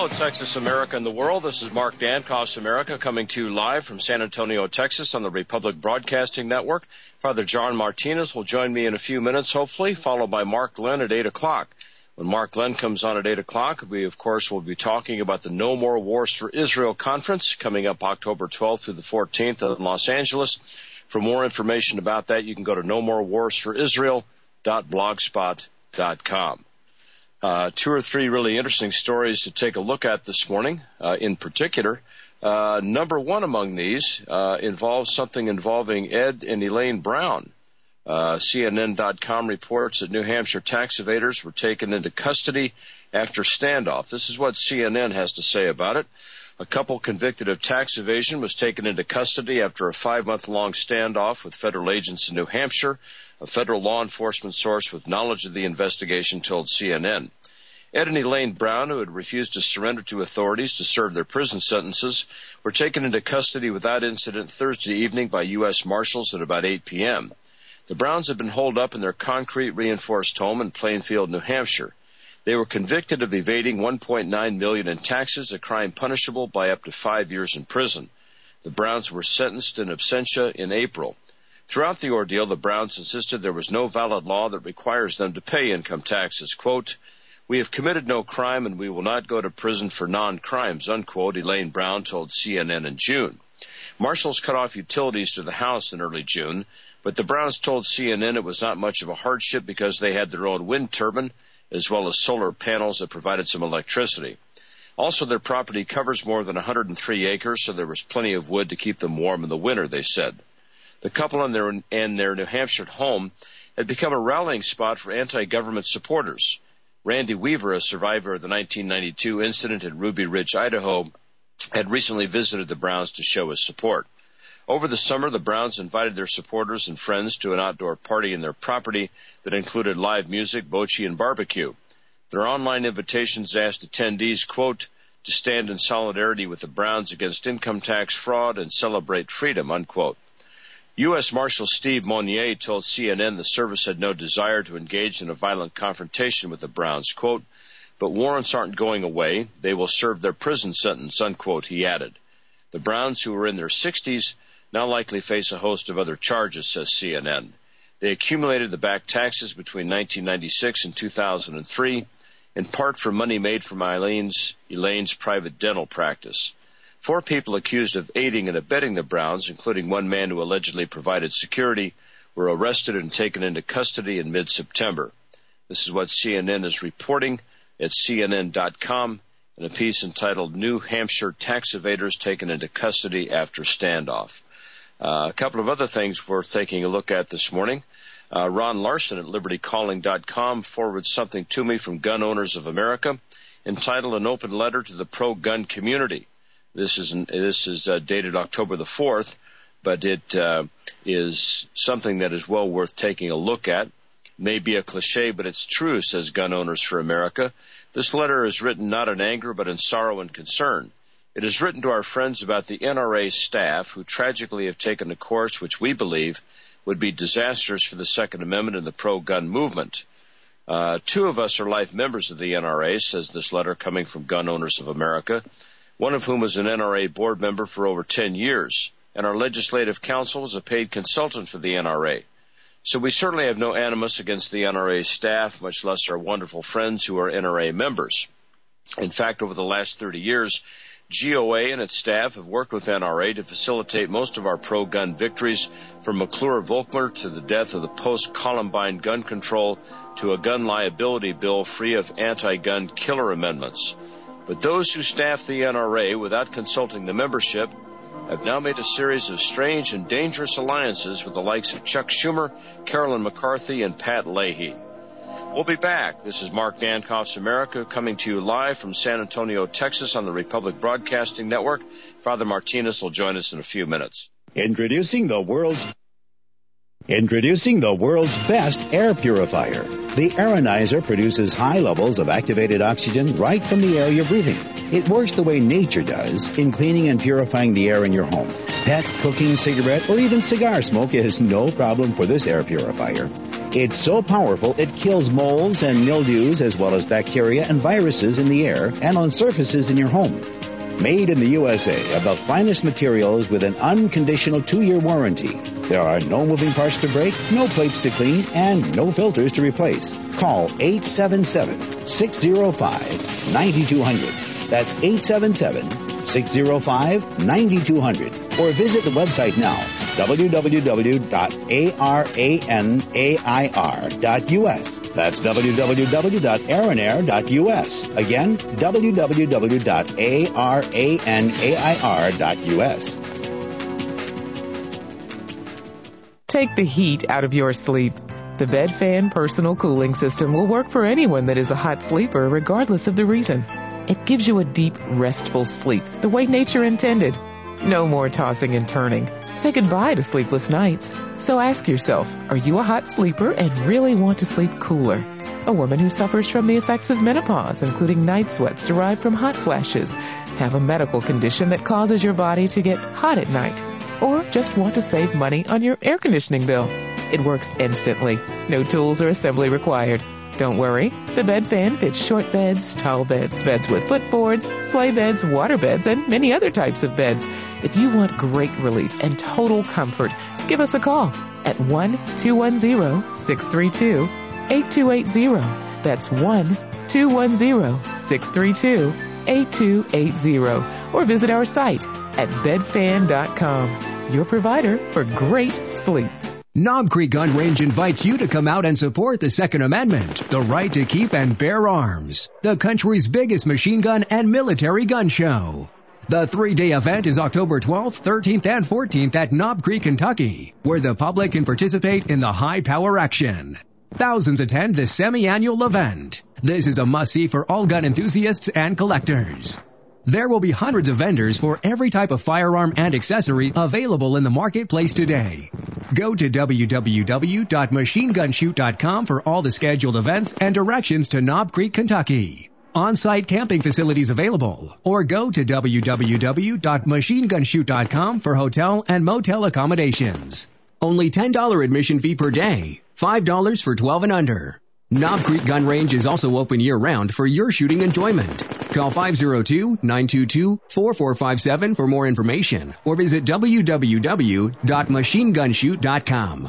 Hello, Texas, America, and the world. This is Mark Dankoff's America coming to you live from San Antonio, Texas on the Republic Broadcasting Network. Father John Martinez will join me in a few minutes, hopefully, followed by Mark Glenn at 8 o'clock. When Mark Glenn comes on at 8 o'clock, we, of course, will be talking about the No More Wars for Israel conference coming up October 12th through the 14th in Los Angeles. For more information about that, you can go to nomorewarsforisrael.blogspot.com. Two or three really interesting stories to take a look at this morning, in particular. Number one among these involves something involving Ed and Elaine Brown. CNN.com reports that New Hampshire tax evaders were taken into custody after standoff. This is what CNN has to say about it. A couple convicted of tax evasion was taken into custody after a 5-month-long standoff with federal agents in New Hampshire. A federal law enforcement source with knowledge of the investigation told CNN. Ed and Elaine Brown, who had refused to surrender to authorities to serve their prison sentences, were taken into custody without incident Thursday evening by U.S. Marshals at about 8 p.m. The Browns had been holed up in their concrete reinforced home in Plainfield, New Hampshire. They were convicted of evading $1.9 million in taxes, a crime punishable by up to 5 years in prison. The Browns were sentenced in absentia in April. Throughout the ordeal, the Browns insisted there was no valid law that requires them to pay income taxes. Quote, "We have committed no crime and we will not go to prison for non-crimes," unquote, Elaine Brown told CNN in June. Marshals cut off utilities to the house in early June, but the Browns told CNN it was not much of a hardship because they had their own wind turbine as well as solar panels that provided some electricity. Also, their property covers more than 103 acres, so there was plenty of wood to keep them warm in the winter, they said. The couple and their New Hampshire home had become a rallying spot for anti-government supporters. Randy Weaver, a survivor of the 1992 incident in Ruby Ridge, Idaho, had recently visited the Browns to show his support. Over the summer, the Browns invited their supporters and friends to an outdoor party in their property that included live music, bocce, and barbecue. Their online invitations asked attendees, quote, "to stand in solidarity with the Browns against income tax fraud and celebrate freedom," unquote. U.S. Marshal Steve Monnier told CNN the service had no desire to engage in a violent confrontation with the Browns, quote, "but warrants aren't going away. They will serve their prison sentence," unquote, he added. The Browns, who were in their 60s, now likely face a host of other charges, says CNN. They accumulated the back taxes between 1996 and 2003, in part for money made from Elaine's private dental practice. 4 people accused of aiding and abetting the Browns, including one man who allegedly provided security, were arrested and taken into custody in mid-September. This is what CNN is reporting at CNN.com in a piece entitled "New Hampshire Tax Evaders Taken into Custody After Standoff." A couple of other things worth taking a look at this morning. Ron Larson at LibertyCalling.com forwards something to me from Gun Owners of America entitled "An Open Letter to the Pro-Gun Community." This is dated October the 4th, but it is something that is well worth taking a look at. May be a cliche, but it's true, says Gun Owners for America. This letter is written not in anger, but in sorrow and concern. It is written to our friends about the NRA staff who tragically have taken a course which we believe would be disastrous for the Second Amendment and the pro-gun movement. 2 of us are life members of the NRA, says this letter coming from Gun Owners of America, one of whom was an NRA board member for over 10 years, and our legislative counsel is a paid consultant for the NRA. So we certainly have no animus against the NRA staff, much less our wonderful friends who are NRA members. In fact, over the last 30 years, GOA and its staff have worked with NRA to facilitate most of our pro-gun victories, from McClure-Volkmer to the death of the post-Columbine gun control to a gun liability bill free of anti-gun killer amendments. But those who staff the NRA without consulting the membership have now made a series of strange and dangerous alliances with the likes of Chuck Schumer, Carolyn McCarthy, and Pat Leahy. We'll be back. This is Mark Dankoff's America coming to you live from San Antonio, Texas on the Republic Broadcasting Network. Father Martinez will join us in a few minutes. Introducing the world's best air purifier. The Aeronizer produces high levels of activated oxygen right from the air you're breathing. It works the way nature does in cleaning and purifying the air in your home. Pet, cooking, cigarette, or even cigar smoke is no problem for this air purifier. It's so powerful it kills molds and mildews as well as bacteria and viruses in the air and on surfaces in your home. Made in the USA of the finest materials with an unconditional 2-year warranty. There are no moving parts to break, no plates to clean, and no filters to replace. Call 877-605-9200. That's 877-605-9200. Or visit the website now, www.aranair.us. That's www.aranair.us. Again, www.aranair.us. Take the heat out of your sleep. The Bed Fan Personal Cooling System will work for anyone that is a hot sleeper, regardless of the reason. It gives you a deep, restful sleep, the way nature intended. No more tossing and turning. Say goodbye to sleepless nights. So ask yourself, are you a hot sleeper and really want to sleep cooler? A woman who suffers from the effects of menopause, including night sweats derived from hot flashes, have a medical condition that causes your body to get hot at night, or just want to save money on your air conditioning bill. It works instantly. No tools or assembly required. Don't worry, the Bed Fan fits short beds, tall beds, beds with footboards, sleigh beds, water beds, and many other types of beds. If you want great relief and total comfort, give us a call at 1-210-632-8280. That's 1-210-632-8280. Or visit our site at bedfan.com. Your provider for great sleep. Knob Creek Gun Range invites you to come out and support the Second Amendment, the right to keep and bear arms, the country's biggest machine gun and military gun show. The 3-day event is October 12th, 13th, and 14th at Knob Creek, Kentucky, where the public can participate in the high-power action. Thousands attend this semi-annual event. This is a must-see for all gun enthusiasts and collectors. There will be hundreds of vendors for every type of firearm and accessory available in the marketplace today. Go to www.machinegunshoot.com for all the scheduled events and directions to Knob Creek, Kentucky. On-site camping facilities available. Or go to www.machinegunshoot.com for hotel and motel accommodations. Only $10 admission fee per day. $5 for 12 and under. Knob Creek Gun Range is also open year-round for your shooting enjoyment. Call 502-922-4457 for more information or visit www.machinegunshoot.com.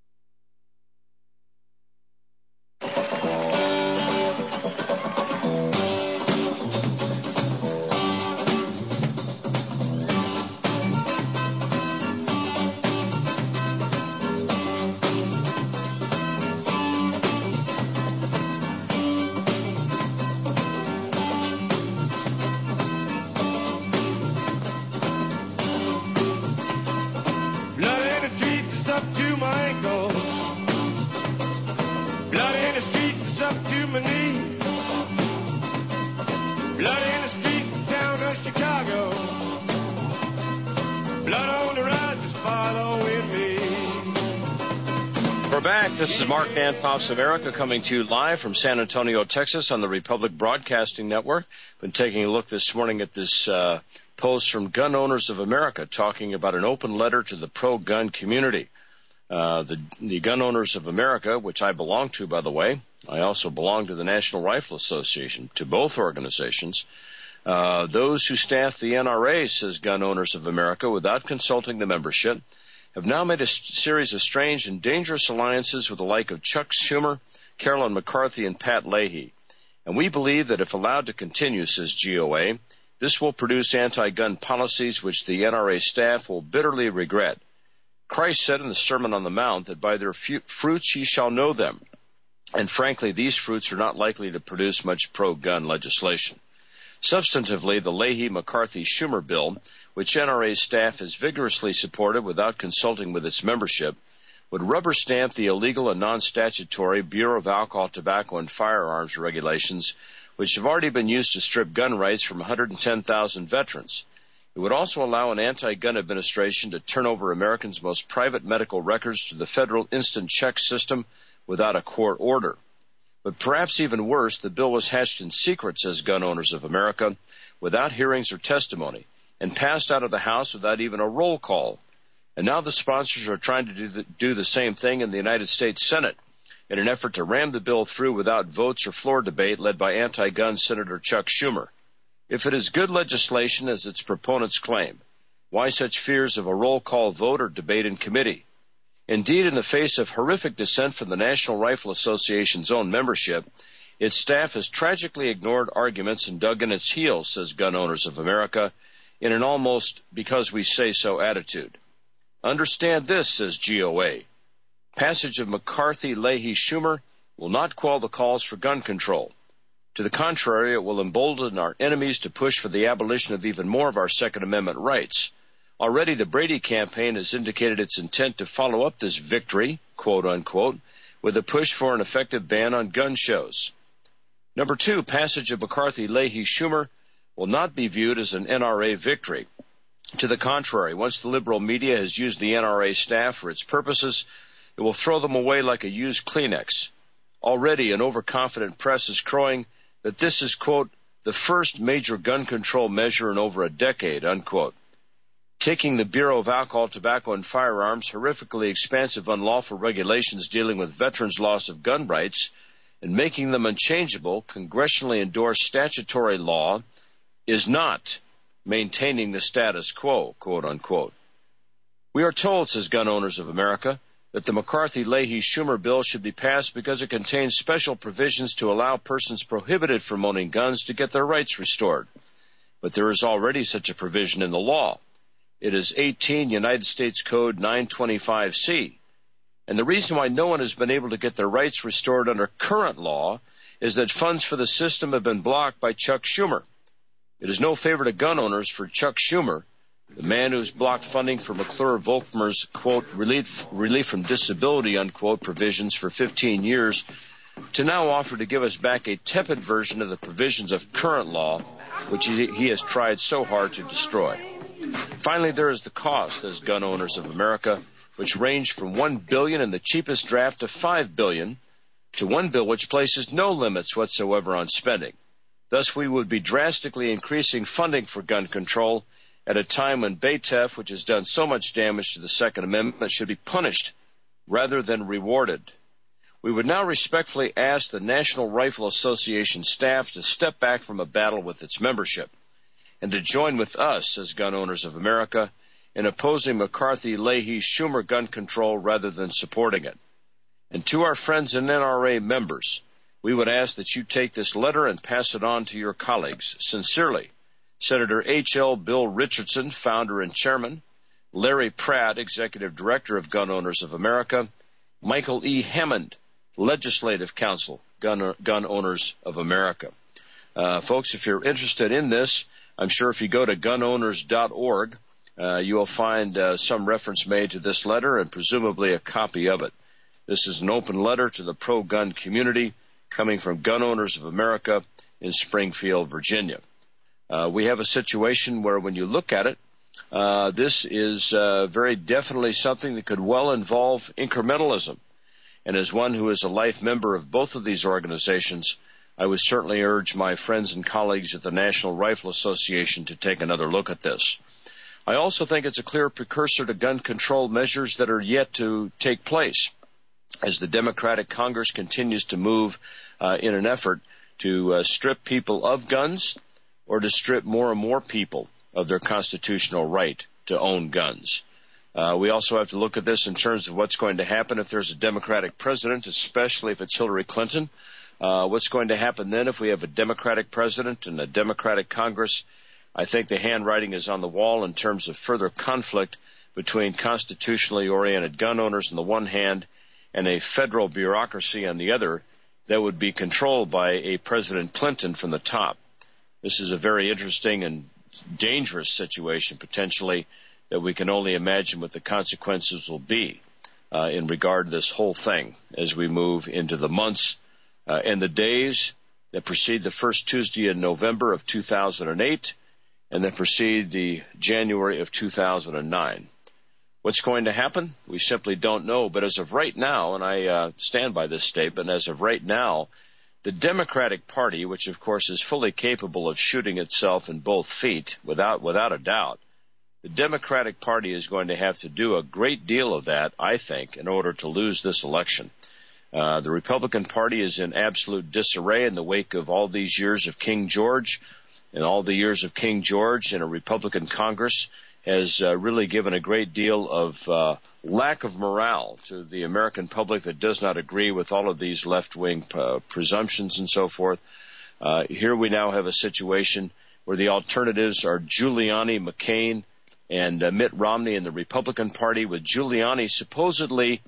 This is Mark Van Pops America coming to you live from San Antonio, Texas on the Republic Broadcasting Network. Been taking a look this morning at this post from Gun Owners of America talking about an open letter to the pro-gun community. The Gun Owners of America, which I belong to, by the way, I also belong to the National Rifle Association, to both organizations. Those who staff the NRA, says Gun Owners of America, without consulting the membership, have now made a series of strange and dangerous alliances with the like of Chuck Schumer, Carolyn McCarthy, and Pat Leahy. And we believe that if allowed to continue, says GOA, this will produce anti-gun policies which the NRA staff will bitterly regret. Christ said in the Sermon on the Mount that by their fruits ye shall know them. And frankly, these fruits are not likely to produce much pro-gun legislation. Substantively, the Leahy-McCarthy-Schumer bill, which NRA staff has vigorously supported without consulting with its membership, would rubber stamp the illegal and non-statutory Bureau of Alcohol, Tobacco, and Firearms regulations, which have already been used to strip gun rights from 110,000 veterans. It would also allow an anti-gun administration to turn over Americans' most private medical records to the federal instant check system without a court order. But perhaps even worse, the bill was hatched in secret, says Gun Owners of America, without hearings or testimony, and passed out of the House without even a roll call. And now the sponsors are trying to do the same thing in the United States Senate. in an effort to ram the bill through without votes or floor debate led by anti-gun Senator Chuck Schumer. If it is good legislation, as its proponents claim, why such fears of a roll call vote or debate in committee? Indeed, in the face of horrific dissent from the National Rifle Association's own membership, its staff has tragically ignored arguments and dug in its heels, says Gun Owners of America, in an almost because we say so attitude. Understand this, says GOA. Passage of McCarthy, Leahy, Schumer will not quell the calls for gun control. To the contrary, it will embolden our enemies to push for the abolition of even more of our Second Amendment rights. Already the Brady campaign has indicated its intent to follow up this victory, quote unquote, with a push for an effective ban on gun shows. Number 2, passage of McCarthy, Leahy, Schumer will not be viewed as an NRA victory. To the contrary, once the liberal media has used the NRA staff for its purposes, it will throw them away like a used Kleenex. Already an overconfident press is crowing that this is, quote, the first major gun control measure in over a decade, unquote. Taking the Bureau of Alcohol, Tobacco, and Firearms' horrifically expansive unlawful regulations dealing with veterans' loss of gun rights and making them unchangeable, congressionally endorsed statutory law is not maintaining the status quo, quote unquote. We are told, says Gun Owners of America, that the McCarthy-Leahy-Schumer bill should be passed because it contains special provisions to allow persons prohibited from owning guns to get their rights restored. But there is already such a provision in the law. It is 18 United States Code 925C. And the reason why no one has been able to get their rights restored under current law is that funds for the system have been blocked by Chuck Schumer. It is no favor to gun owners for Chuck Schumer, the man who's blocked funding for McClure-Volkmer's, quote, relief from disability, unquote, provisions for 15 years, to now offer to give us back a tepid version of the provisions of current law, which he has tried so hard to destroy. Finally, there is the cost, as Gun Owners of America, which ranged from $1 billion in the cheapest draft to $5 billion, to one bill which places no limits whatsoever on spending. Thus, we would be drastically increasing funding for gun control at a time when BATF, which has done so much damage to the Second Amendment, should be punished rather than rewarded. We would now respectfully ask the National Rifle Association staff to step back from a battle with its membership and to join with us as Gun Owners of America in opposing McCarthy-Leahy-Schumer gun control rather than supporting it. And to our friends and NRA members, we would ask that you take this letter and pass it on to your colleagues. Sincerely, Senator H.L. Bill Richardson, founder and chairman, Larry Pratt, executive director of Gun Owners of America, Michael E. Hammond, legislative counsel, Gun Owners of America. Folks, if you're interested in this, I'm sure if you go to gunowners.org, you will find some reference made to this letter and presumably a copy of it. This is an open letter to the pro-gun community coming from Gun Owners of America in Springfield, Virginia. We have a situation where when you look at it, this is very definitely something that could well involve incrementalism. And as one who is a life member of both of these organizations, I would certainly urge my friends and colleagues at the National Rifle Association to take another look at this. I also think it's a clear precursor to gun control measures that are yet to take place as the Democratic Congress continues to move in an effort to strip people of guns or to strip more and more people of their constitutional right to own guns. We also have to look at this in terms of what's going to happen if there's a Democratic president, especially if it's Hillary Clinton. What's going to happen then if we have a Democratic president and a Democratic Congress? I think the handwriting is on the wall in terms of further conflict between constitutionally oriented gun owners on the one hand and a federal bureaucracy on the other that would be controlled by a President Clinton from the top. This is a very interesting and dangerous situation, potentially, that we can only imagine what the consequences will be in regard to this whole thing as we move into the months and the days that precede the first Tuesday in November of 2008 and that precede the January of 2009. What's going to happen? We simply don't know. But as of right now, and I stand by this statement, as of right now, the Democratic Party, which of course is fully capable of shooting itself in both feet without a doubt, the Democratic Party is going to have to do a great deal of that, I think, in order to lose this election. The Republican Party is in absolute disarray in the wake of all these years of King George, and all the years of King George in a Republican Congress has really given a great deal of lack of morale to the American public that does not agree with all of these left-wing presumptions and so forth. Here we now have a situation where the alternatives are Giuliani, McCain, and Mitt Romney in the Republican Party, with Giuliani supposedly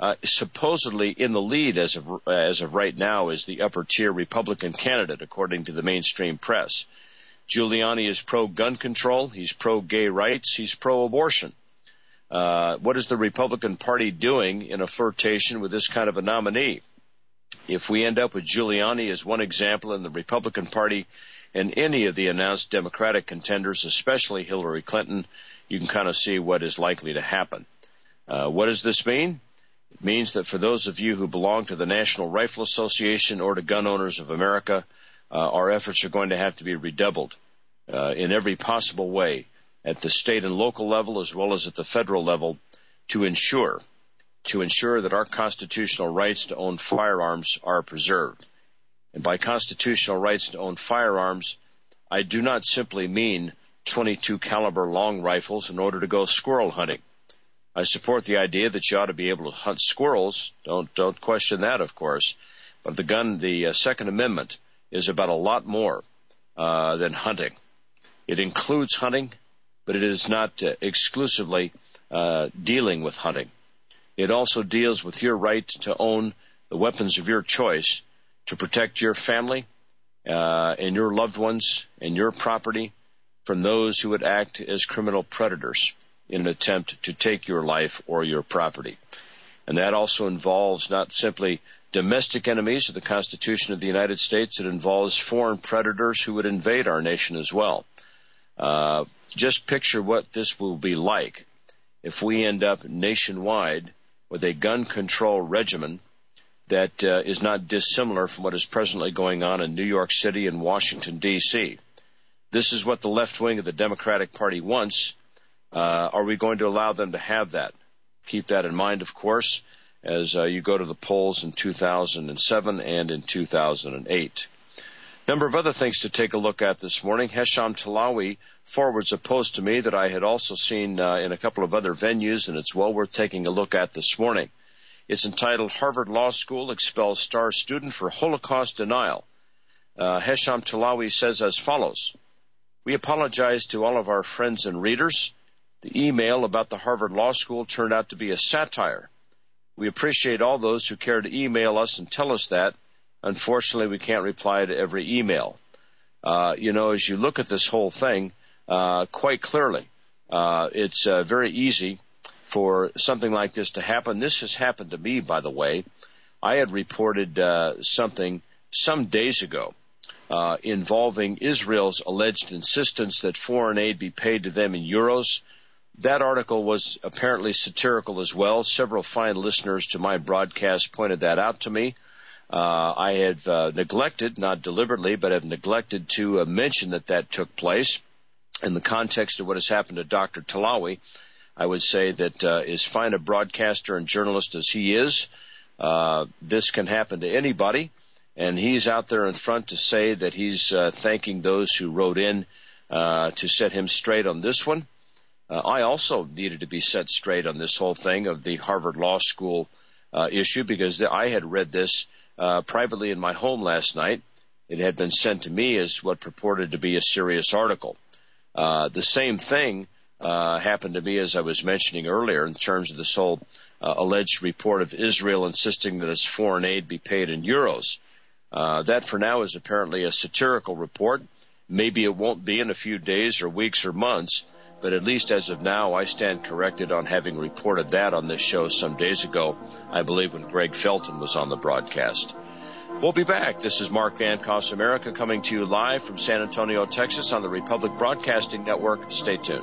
in the lead as of right now as the upper-tier Republican candidate, according to the mainstream press. Giuliani is pro-gun control. He's pro-gay rights. He's pro-abortion. What is the Republican Party doing in a flirtation with this kind of a nominee? If we end up with Giuliani as one example in the Republican Party and any of the announced Democratic contenders, especially Hillary Clinton, you can kind of see what is likely to happen. What does this mean? It means that for those of you who belong to the National Rifle Association or to Gun Owners of America, our efforts are going to have to be redoubled in every possible way at the state and local level as well as at the federal level to ensure that our constitutional rights to own firearms are preserved. And by constitutional rights to own firearms, I do not simply mean 22 caliber long rifles in order to go squirrel hunting. I support the idea that you ought to be able to hunt squirrels. Don't question that, of course. But the Second Amendment is about a lot more than hunting. It includes hunting, but it is not exclusively dealing with hunting. It also deals with your right to own the weapons of your choice to protect your family and your loved ones and your property from those who would act as criminal predators in an attempt to take your life or your property. And that also involves not simply domestic enemies of the Constitution of the United States. It involves foreign predators who would invade our nation as well. Just picture what this will be like if we end up nationwide with a gun control regimen that is not dissimilar from what is presently going on in New York City and Washington, D.C. This is what the left wing of the Democratic Party wants. Are we going to allow them to have that? Keep that in mind, of course, as you go to the polls in 2007 and in 2008. Number of other things to take a look at this morning. Hesham Talawi forwards a post to me that I had also seen in a couple of other venues, and it's well worth taking a look at this morning. It's entitled, Harvard Law School Expels Star Student for Holocaust Denial. Hesham Talawi says as follows: we apologize to all of our friends and readers. The email about the Harvard Law School turned out to be a satire. We appreciate all those who care to email us and tell us that. Unfortunately, we can't reply to every email. As you look at this whole thing, quite clearly, it's very easy for something like this to happen. This has happened to me, by the way. I had reported something some days ago involving Israel's alleged insistence that foreign aid be paid to them in euros. That article was apparently satirical as well. Several fine listeners to my broadcast pointed that out to me. I have neglected, not deliberately, but have neglected to mention that took place. In the context of what has happened to Dr. Talawi, I would say that as fine a broadcaster and journalist as he is, this can happen to anybody. And he's out there in front to say that he's thanking those who wrote in to set him straight on this one. I also needed to be set straight on this whole thing of the Harvard Law School issue, because I had read this privately in my home last night. It had been sent to me as what purported to be a serious article. The same thing happened to me, as I was mentioning earlier, in terms of this whole alleged report of Israel insisting that its foreign aid be paid in euros. That for now is apparently a satirical report. Maybe it won't be in a few days or weeks or months, but at least as of now, I stand corrected on having reported that on this show some days ago, I believe when Greg Felton was on the broadcast. We'll be back. This is Mark Van Coss America, coming to you live from San Antonio, Texas on the Republic Broadcasting Network. Stay tuned.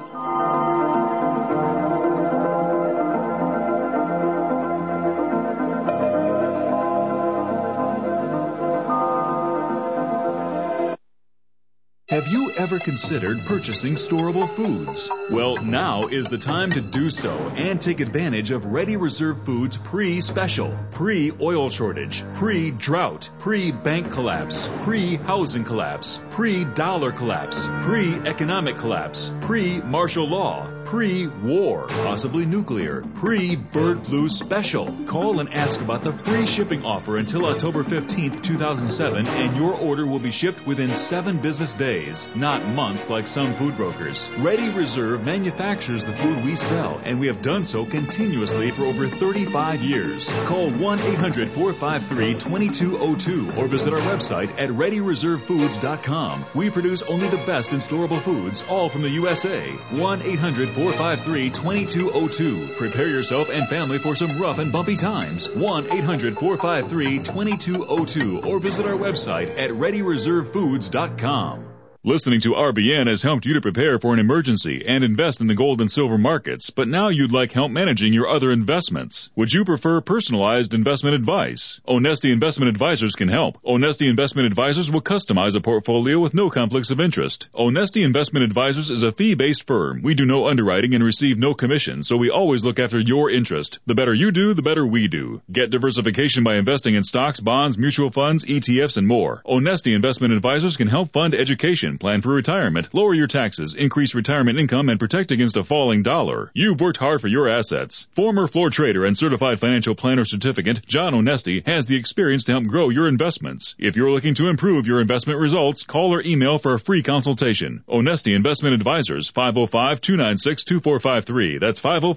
Have Have you ever considered purchasing storable foods? Well, now is the time to do so and take advantage of Ready Reserve Foods pre-special, pre-oil shortage, pre-drought, pre-bank collapse, pre-housing collapse, pre-dollar collapse, pre-economic collapse, pre-martial law, pre-war, possibly nuclear, pre-bird flu special. Call and ask about the free shipping offer until October 15th, 2007, and your order will be shipped within 7 business days, not months like some food brokers. Ready Reserve manufactures the food we sell, and we have done so continuously for over 35 years. Call 1-800-453-2202 or visit our website at ReadyReserveFoods.com. We produce only the best in storable foods, all from the USA. 1-800-453-2202. Prepare yourself and family for some rough and bumpy times. 1-800-453-2202 or visit our website at ReadyReserveFoods.com. Listening to RBN has helped you to prepare for an emergency and invest in the gold and silver markets, but now you'd like help managing your other investments. Would you prefer personalized investment advice? Onesti Investment Advisors can help. Onesti Investment Advisors will customize a portfolio with no conflicts of interest. Onesti Investment Advisors is a fee-based firm. We do no underwriting and receive no commission, so we always look after your interest. The better you do, the better we do. Get diversification by investing in stocks, bonds, mutual funds, ETFs, and more. Onesti Investment Advisors can help fund education, plan for retirement, lower your taxes, increase retirement income, and protect against a falling dollar. You've worked hard for your assets. Former floor trader and certified financial planner certificate, John Onesti, has the experience to help grow your investments. If you're looking to improve your investment results, call or email for a free consultation. Onesti Investment Advisors, 505-296-2453. That's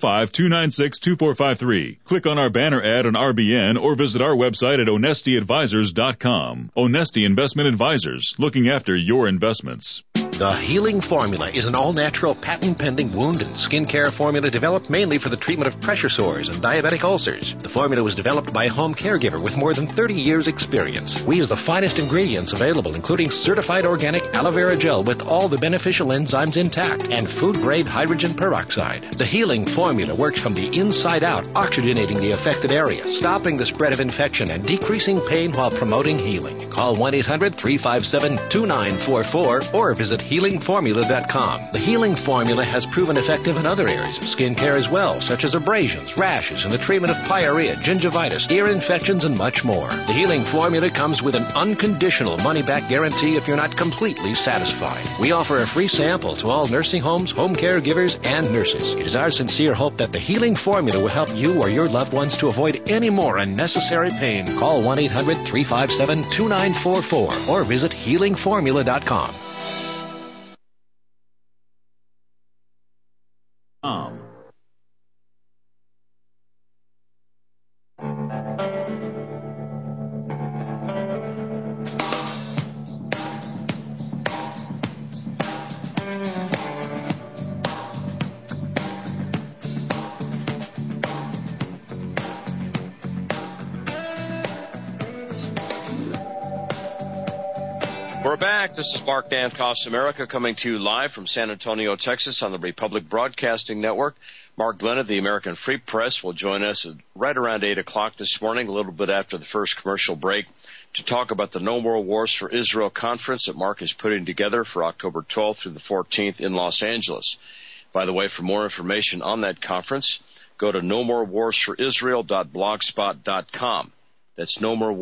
505-296-2453. Click on our banner ad on RBN or visit our website at onestiadvisors.com. Onesti Investment Advisors, looking after your investments. The Healing Formula is an all-natural, patent-pending wound and skincare formula developed mainly for the treatment of pressure sores and diabetic ulcers. The formula was developed by a home caregiver with more than 30 years' experience. We use the finest ingredients available, including certified organic aloe vera gel with all the beneficial enzymes intact and food-grade hydrogen peroxide. The Healing Formula works from the inside out, oxygenating the affected area, stopping the spread of infection, and decreasing pain while promoting healing. Call 1-800-357-2944 or visit HealingFormula.com. The Healing Formula has proven effective in other areas of skincare as well, such as abrasions, rashes, and the treatment of pyorrhea, gingivitis, ear infections, and much more. The Healing Formula comes with an unconditional money-back guarantee if you're not completely satisfied. We offer a free sample to all nursing homes, home caregivers, and nurses. It is our sincere hope that the Healing Formula will help you or your loved ones to avoid any more unnecessary pain. Call 1-800-357-2944 or visit HealingFormula.com. We're back. This is Mark Dankoff's America coming to you live from San Antonio, Texas on the Republic Broadcasting Network. Mark Glenn of the American Free Press will join us right around 8 o'clock this morning, a little bit after the first commercial break, to talk about the No More Wars for Israel conference that Mark is putting together for October 12th through the 14th in Los Angeles. By the way, for more information on that conference, go to nomorewarsforisrael.blogspot.com. That's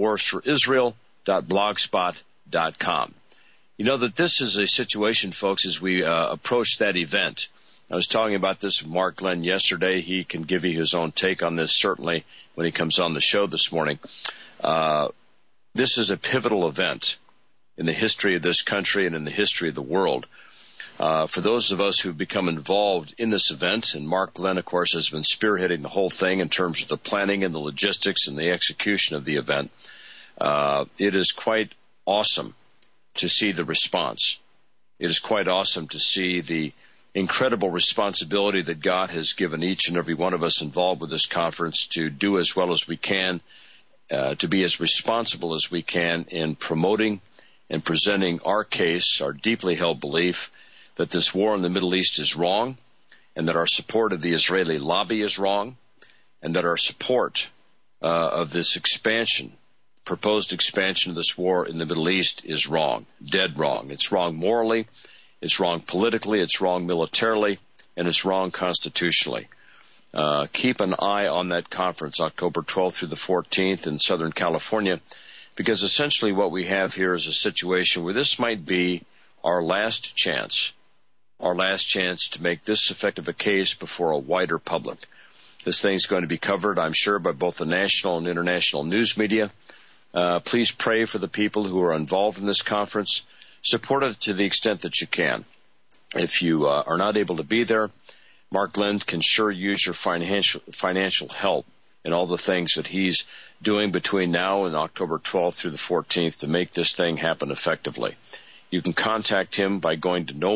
nomorewarsforisrael.blogspot.com. You know that this is a situation, folks, as we approach that event. I was talking about this with Mark Glenn yesterday. He can give you his own take on this, certainly, when he comes on the show this morning. This is a pivotal event in the history of this country and in the history of the world. For those of us who've become involved in this event, and Mark Glenn, of course, has been spearheading the whole thing in terms of the planning and the logistics and the execution of the event, it is quite awesome to see the response. It is quite awesome to see the incredible responsibility that God has given each and every one of us involved with this conference to do as well as we can, to be as responsible as we can in promoting and presenting our case, our deeply held belief that this war in the Middle East is wrong, and that our support of the Israeli lobby is wrong, and that our support of this expansion proposed expansion of this war in the Middle East is wrong, dead wrong. It's wrong morally, it's wrong politically, it's wrong militarily, and it's wrong constitutionally. Keep an eye on that conference, October 12th through the 14th in Southern California, because essentially what we have here is a situation where this might be our last chance to make this effective a case before a wider public. This thing's going to be covered, I'm sure, by both the national and international news media. Please pray for the people who are involved in this conference. Support it to the extent that you can. If you are not able to be there, Mark Lynn can sure use your financial help in all the things that he's doing between now and October 12th through the 14th to make this thing happen effectively. You can contact him by going to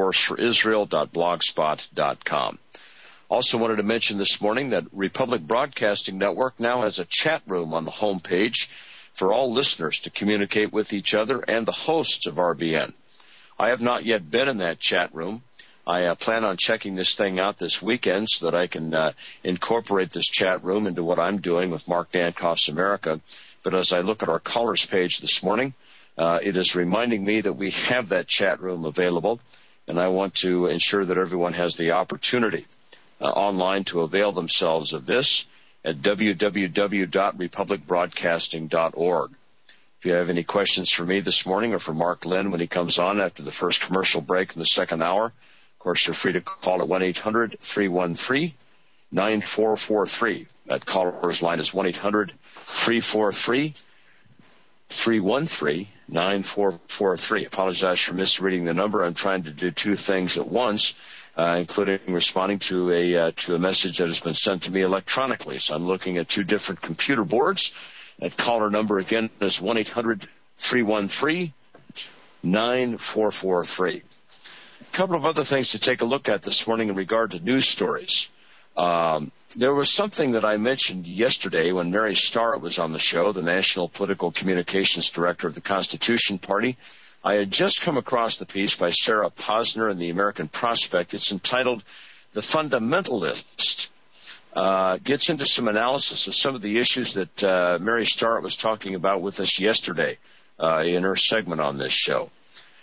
nomorewarsforisrael.blogspot.com. Also wanted to mention this morning that Republic Broadcasting Network now has a chat room on the homepage for all listeners to communicate with each other and the hosts of RBN. I have not yet been in that chat room. I plan on checking this thing out this weekend so that I can incorporate this chat room into what I'm doing with Mark Dankoff's America. But as I look at our callers page this morning, it is reminding me that we have that chat room available, and I want to ensure that everyone has the opportunity online to avail themselves of this at www.republicbroadcasting.org. If you have any questions for me this morning or for Mark Lynn when he comes on after the first commercial break in the second hour, of course, you're free to call at 1-800-313-9443. That caller's line is 1-800-343-313-9443. Apologize for misreading the number. I'm trying to do two things at once, including responding to a message that has been sent to me electronically. So I'm looking at two different computer boards. That caller number again is 1-800-313-9443. A couple of other things to take a look at this morning in regard to news stories. There was something that I mentioned yesterday when Mary Starrett was on the show, the National Political Communications Director of the Constitution Party. I had just come across the piece by Sarah Posner in the American Prospect. It's entitled The Fundamentalist. Gets into some analysis of some of the issues that Mary Starrett was talking about with us yesterday in her segment on this show.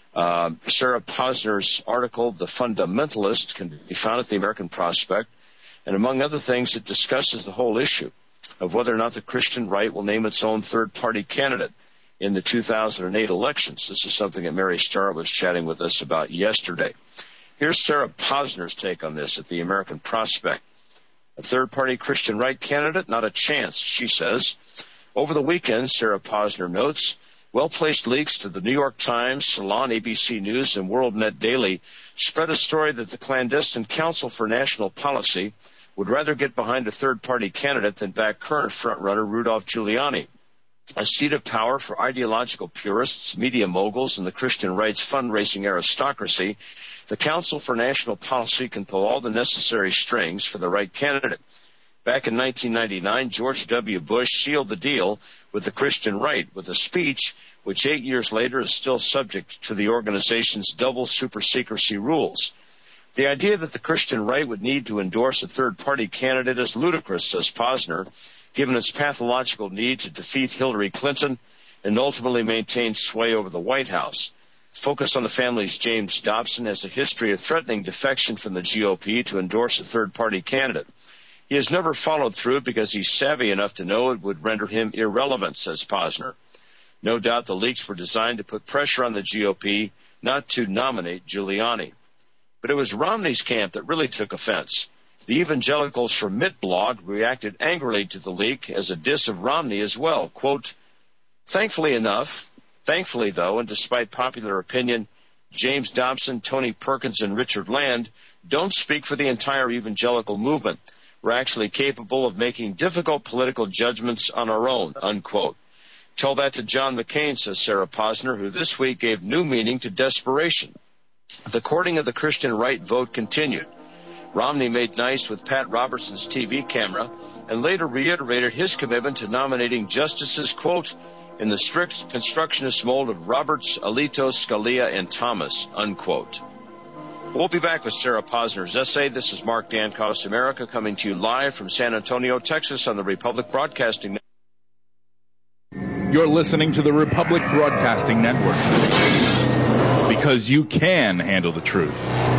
Sarah Posner's article, The Fundamentalist, can be found at the American Prospect, and among other things, it discusses the whole issue of whether or not the Christian right will name its own third-party candidate in the 2008 elections. This is something that Mary Starrett was chatting with us about yesterday. Here's Sarah Posner's take on this at the American Prospect. A third-party Christian right candidate? Not a chance, she says. Over the weekend, Sarah Posner notes, well-placed leaks to the New York Times, Salon, ABC News, and WorldNet Daily spread a story that the clandestine Council for National Policy would rather get behind a third-party candidate than back current frontrunner Rudolph Giuliani. A seat of power for ideological purists, media moguls, and the Christian right's fundraising aristocracy, the Council for National Policy can pull all the necessary strings for the right candidate. Back in 1999, George W. Bush sealed the deal with the Christian right with a speech which 8 years later is still subject to the organization's double super-secrecy rules. The idea that the Christian right would need to endorse a third-party candidate is ludicrous, says Posner, given its pathological need to defeat Hillary Clinton and ultimately maintain sway over the White House. Focus on the family's James Dobson has a history of threatening defection from the GOP to endorse a third-party candidate. He has never followed through because he's savvy enough to know it would render him irrelevant, says Posner. No doubt the leaks were designed to put pressure on the GOP not to nominate Giuliani. But it was Romney's camp that really took offense. The evangelicals from MittBlog reacted angrily to the leak as a diss of Romney as well. Quote, thankfully though, and despite popular opinion, James Dobson, Tony Perkins, and Richard Land don't speak for the entire evangelical movement. We're actually capable of making difficult political judgments on our own, unquote. Tell that to John McCain, says Sarah Posner, who this week gave new meaning to desperation. The courting of the Christian right vote continued. Romney made nice with Pat Robertson's TV camera and later reiterated his commitment to nominating justices, quote, in the strict constructionist mold of Roberts, Alito, Scalia, and Thomas, unquote. We'll be back with Sarah Posner's essay. This is Mark Dankoff's America coming to you live from San Antonio, Texas on the Republic Broadcasting Network. You're listening to the Republic Broadcasting Network, because you can handle the truth.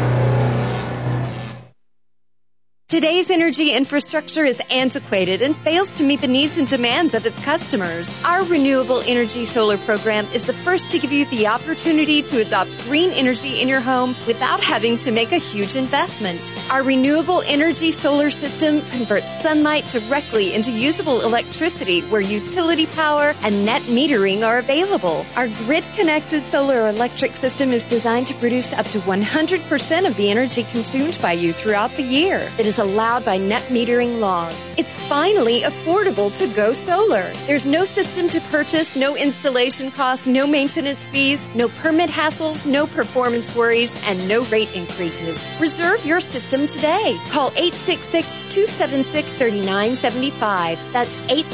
Today's energy infrastructure is antiquated and fails to meet the needs and demands of its customers. Our Renewable Energy Solar program is the first to give you the opportunity to adopt green energy in your home without having to make a huge investment. Our Renewable Energy Solar system converts sunlight directly into usable electricity where utility power and net metering are available. Our grid-connected solar electric system is designed to produce up to 100% of the energy consumed by you throughout the year. It is allowed by net metering laws. It's finally affordable to go solar. There's no system to purchase, no installation costs, no maintenance fees, no permit hassles, no performance worries, and no rate increases. Reserve your system today. Call 866-276-3975. That's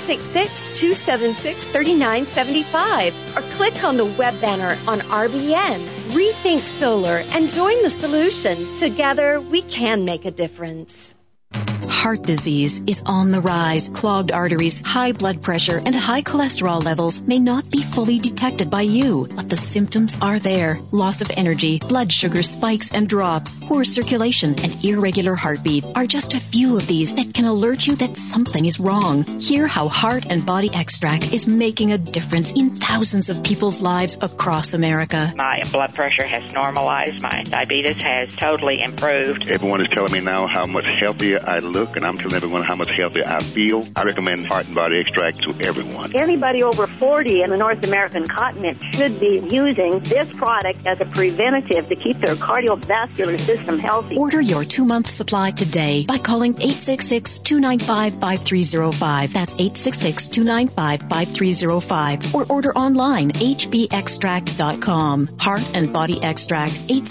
866-276-3975. Or click on the web banner on RBN. Rethink Solar and join the solution. Together, we can make a difference. Heart disease is on the rise. Clogged arteries, high blood pressure, and high cholesterol levels may not be fully detected by you, but the symptoms are there. Loss of energy, blood sugar spikes and drops, poor circulation, and irregular heartbeat are just a few of these that can alert you that something is wrong. Hear how Heart and Body Extract is making a difference in thousands of people's lives across America. My blood pressure has normalized. My diabetes has totally improved. Everyone is telling me now how much healthier I look, and I'm telling everyone how much healthier I feel. I recommend Heart and Body Extract to everyone. Anybody over 40 in the North American continent should be using this product as a preventative to keep their cardiovascular system healthy. Order your 2-month supply today by calling 866-295-5305. That's 866-295-5305. Or order online, hbextract.com. Heart and Body Extract,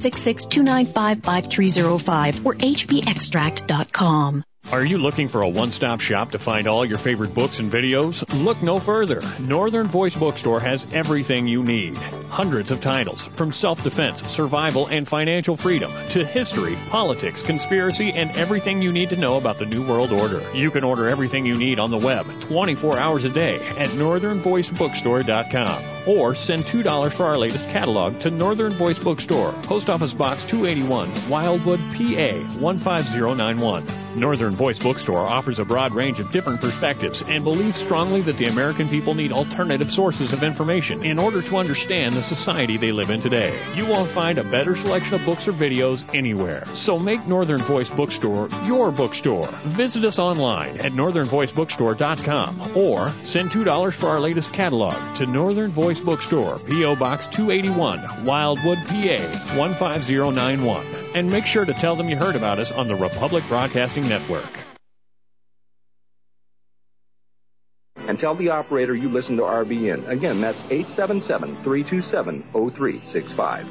866-295-5305 or hbextract.com. Are you looking for a one-stop shop to find all your favorite books and videos? Look no further. Northern Voice Bookstore has everything you need. Hundreds of titles, from self-defense, survival, and financial freedom, to history, politics, conspiracy, and everything you need to know about the New World Order. You can order everything you need on the web 24 hours a day at northernvoicebookstore.com. Or send $2 for our latest catalog to Northern Voice Bookstore, Post Office Box 281, Wildwood, PA 15091. Northern Voice Bookstore offers a broad range of different perspectives and believes strongly that the American people need alternative sources of information in order to understand the society they live in today. You won't find a better selection of books or videos anywhere. So make Northern Voice Bookstore your bookstore. Visit us online at northernvoicebookstore.com or send $2 for our latest catalog to Northern Voice Bookstore, P.O. Box 281, Wildwood, PA 15091. And make sure to tell them you heard about us on the Republic Broadcasting Network. And tell the operator you listen to RBN. Again, that's 877-327-0365.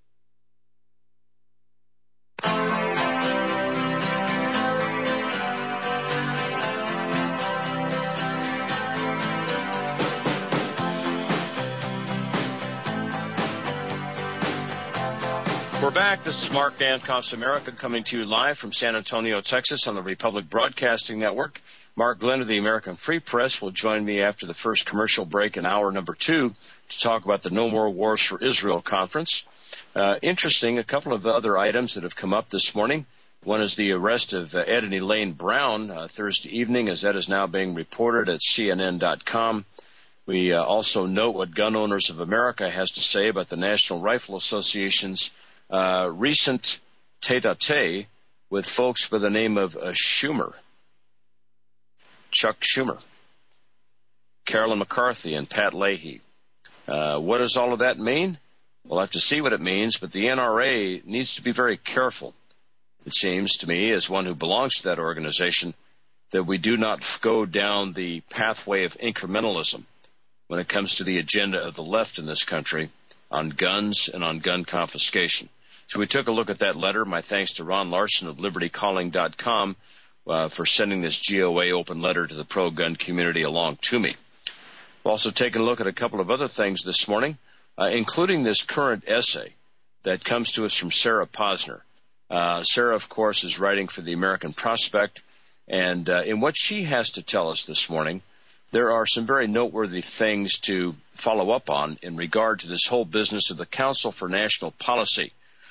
We're back. This is Mark Dankoff's America coming to you live from San Antonio, Texas on the Republic Broadcasting Network. Mark Glenn of the American Free Press will join me after the first commercial break in hour number 2 to talk about the No More Wars for Israel conference. Interesting, a couple of other items that have come up this morning. One is the arrest of Ed and Elaine Brown Thursday evening, as that is now being reported at CNN.com. We also note what Gun Owners of America has to say about the National Rifle Association's recent tete-a-tete with folks by the name of Schumer, Chuck Schumer, Carolyn McCarthy, and Pat Leahy. What does all of that mean? We'll have to see what it means, but the NRA needs to be very careful, it seems to me, as one who belongs to that organization, that we do not go down the pathway of incrementalism when it comes to the agenda of the left in this country on guns and on gun confiscation. So we took a look at that letter. My thanks to Ron Larson of LibertyCalling.com for sending this GOA open letter to the pro-gun community along to me. We've also taken a look at a couple of other things this morning, including this current essay that comes to us from Sarah Posner. Sarah, of course, is writing for the American Prospect, and in what she has to tell us this morning, there are some very noteworthy things to follow up on in regard to this whole business of the Council for National Policy,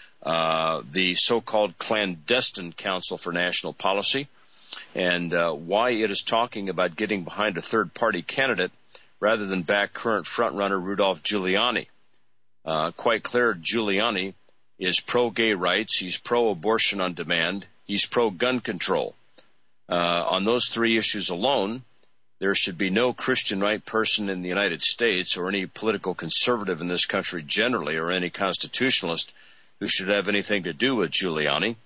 the so-called clandestine Council for National Policy, and why it is talking about getting behind a third-party candidate rather than back current frontrunner Rudolph Giuliani. Quite clear, Giuliani is pro-gay rights, he's pro-abortion on demand, he's pro-gun control. On those three issues alone, there should be no Christian right person in the United States or any political conservative in this country generally or any constitutionalist who should have anything to do with Giuliani.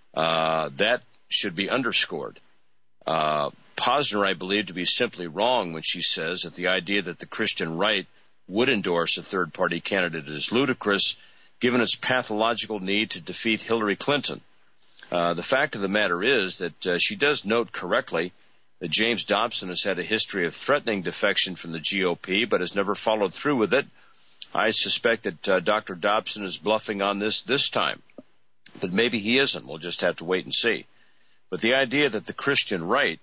That should be underscored. Posner, I believe, to be simply wrong when she says that the idea that the Christian right would endorse a third-party candidate is ludicrous, given its pathological need to defeat Hillary Clinton. The fact of the matter is that she does note correctly that James Dobson has had a history of threatening defection from the GOP, but has never followed through with it. I suspect that Dr. Dobson is bluffing on this time, but maybe he isn't. We'll just have to wait and see. But the idea that the Christian right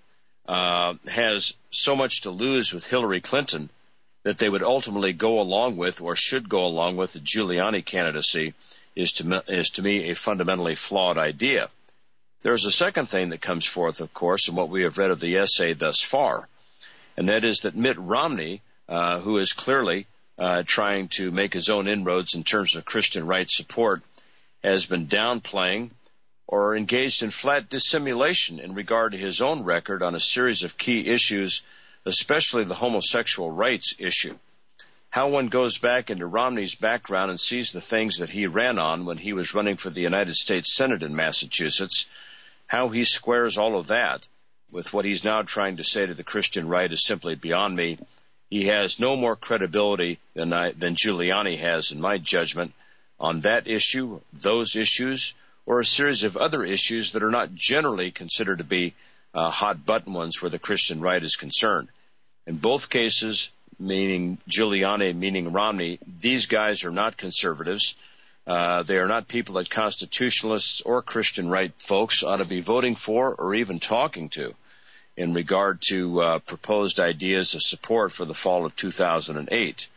has so much to lose with Hillary Clinton that they would ultimately go along with or should go along with the Giuliani candidacy is to me a fundamentally flawed idea. There's a second thing that comes forth, of course, in what we have read of the essay thus far, and that is that Mitt Romney, who is clearly trying to make his own inroads in terms of Christian right support, has been downplaying or engaged in flat dissimulation in regard to his own record on a series of key issues, especially the homosexual rights issue. How one goes back into Romney's background and sees the things that he ran on when he was running for the United States Senate in Massachusetts, how he squares all of that with what he's now trying to say to the Christian right is simply beyond me. He has no more credibility than Giuliani has, in my judgment, on that issue, those issues, or a series of other issues that are not generally considered to be hot-button ones where the Christian right is concerned. In both cases, meaning Giuliani, meaning Romney, these guys are not conservatives. They are not people that constitutionalists or Christian right folks ought to be voting for or even talking to in regard to proposed ideas of support for the fall of 2008.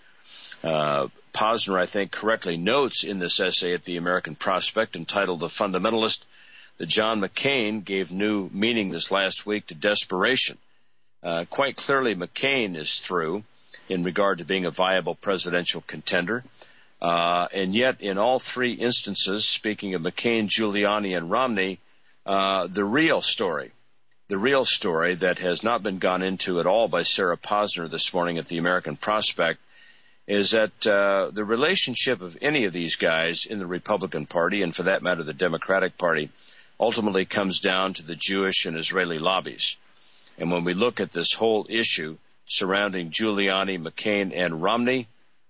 Posner, I think, correctly notes in this essay at the American Prospect entitled The Fundamentalist that John McCain gave new meaning this last week to desperation. Quite clearly, McCain is through in regard to being a viable presidential contender. And yet, in all three instances, speaking of McCain, Giuliani, and Romney, the real story that has not been gone into at all by Sarah Posner this morning at the American Prospect is that the relationship of any of these guys in the Republican Party, and for that matter the Democratic Party, ultimately comes down to the Jewish and Israeli lobbies. And when we look at this whole issue surrounding Giuliani, McCain, and Romney,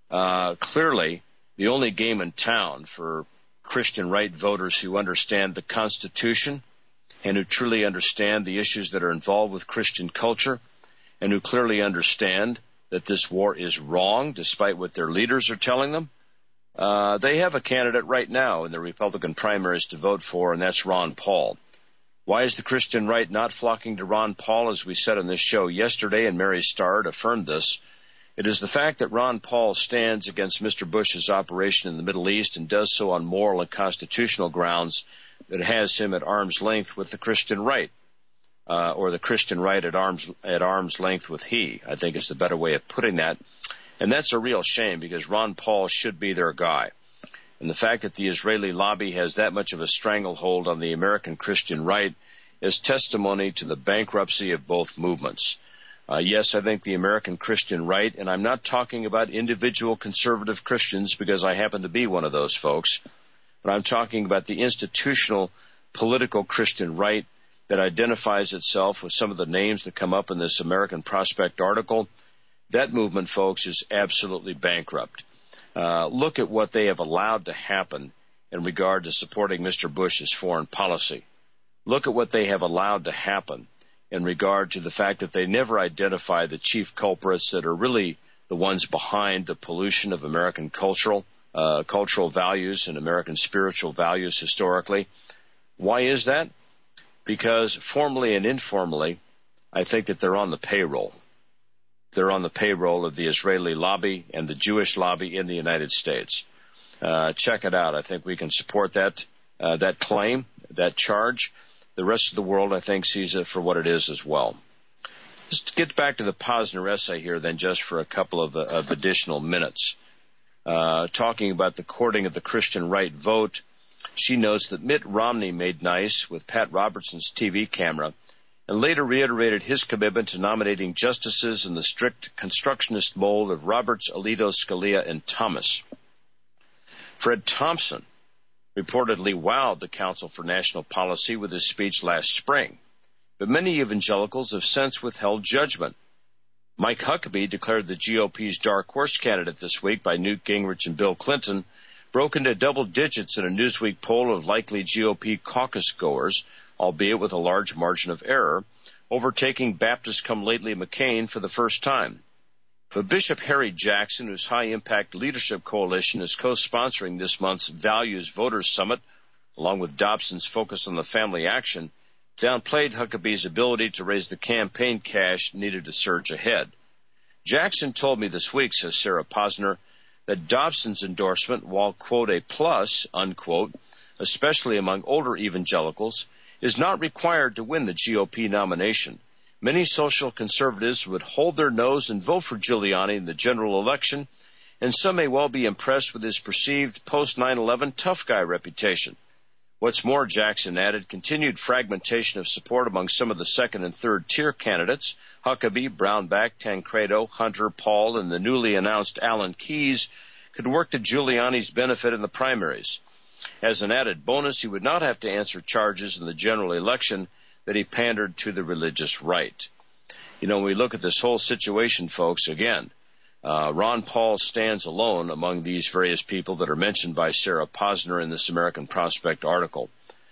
clearly the only game in town for Christian right voters who understand the Constitution and who truly understand the issues that are involved with Christian culture and who clearly understand that this war is wrong despite what their leaders are telling them, they have a candidate right now in the Republican primaries to vote for, and that's Ron Paul. Why is the Christian right not flocking to Ron Paul, as we said on this show yesterday, and Mary Starr affirmed this? It is the fact that Ron Paul stands against Mr. Bush's operation in the Middle East and does so on moral and constitutional grounds that has him at arm's length with the Christian right, or the Christian right at arm's length with he, I think is the better way of putting that. And that's a real shame because Ron Paul should be their guy. And the fact that the Israeli lobby has that much of a stranglehold on the American Christian right is testimony to the bankruptcy of both movements. Yes, I think the American Christian right, and I'm not talking about individual conservative Christians because I happen to be one of those folks, but I'm talking about the institutional political Christian right that identifies itself with some of the names that come up in this American Prospect article. That movement, folks, is absolutely bankrupt. Look at what they have allowed to happen in regard to supporting Mr. Bush's foreign policy. Look at what they have allowed to happen in regard to the fact that they never identify the chief culprits that are really the ones behind the pollution of American cultural values and American spiritual values historically. Why is that? Because formally and informally, I think that they're on the payroll. They're on the payroll of the Israeli lobby and the Jewish lobby in the United States. Check it out. I think we can support that claim, that charge. The rest of the world, I think, sees it for what it is as well. Just get back to the Posner essay here then just for a couple of additional minutes. Talking about the courting of the Christian right vote, she notes that Mitt Romney made nice with Pat Robertson's TV camera and later reiterated his commitment to nominating justices in the strict constructionist mold of Roberts, Alito, Scalia, and Thomas. Fred Thompson reportedly wowed the Council for National Policy with his speech last spring, but many evangelicals have since withheld judgment. Mike Huckabee declared the GOP's dark horse candidate this week by Newt Gingrich and Bill Clinton broke into double digits in a Newsweek poll of likely GOP caucus goers, albeit with a large margin of error, overtaking Baptist come lately McCain for the first time. But Bishop Harry Jackson, whose high-impact leadership coalition is co-sponsoring this month's Values Voters Summit, along with Dobson's focus on the family action, downplayed Huckabee's ability to raise the campaign cash needed to surge ahead. Jackson told me this week, says Sarah Posner, that Dobson's endorsement, while, quote, a plus, unquote, especially among older evangelicals, is not required to win the GOP nomination. Many social conservatives would hold their nose and vote for Giuliani in the general election, and some may well be impressed with his perceived post-9/11 tough guy reputation. What's more, Jackson added, continued fragmentation of support among some of the second and third tier candidates, Huckabee, Brownback, Tancredo, Hunter, Paul, and the newly announced Alan Keyes, could work to Giuliani's benefit in the primaries. As an added bonus, he would not have to answer charges in the general election that he pandered to the religious right. You know, when we look at this whole situation, folks, again, Ron Paul stands alone among these various people that are mentioned by Sarah Posner in this American Prospect article.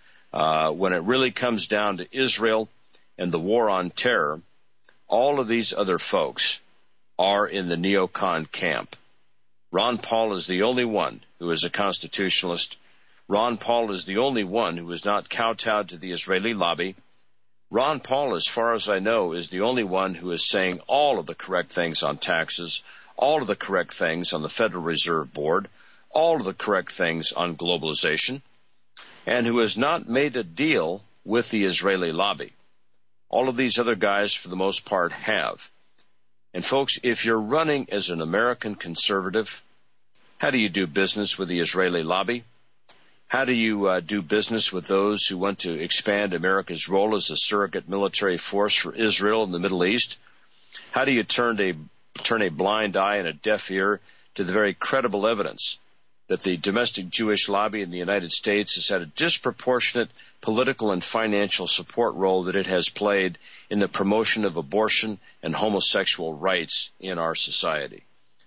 When it really comes down to Israel and the war on terror, all of these other folks are in the neocon camp. Ron Paul is the only one who is a constitutionalist. Ron Paul is the only one who is not kowtowed to the Israeli lobby. Ron Paul, as far as I know, is the only one who is saying all of the correct things on taxes, all of the correct things on the Federal Reserve Board, all of the correct things on globalization, and who has not made a deal with the Israeli lobby. All of these other guys, for the most part, have. And folks, if you're running as an American conservative, how do you do business with the Israeli lobby? How do you do business with those who want to expand America's role as a surrogate military force for Israel in the Middle East? How do you turn a blind eye and a deaf ear to the very credible evidence that the domestic Jewish lobby in the United States has had a disproportionate political and financial support role that it has played in the promotion of abortion and homosexual rights in our society?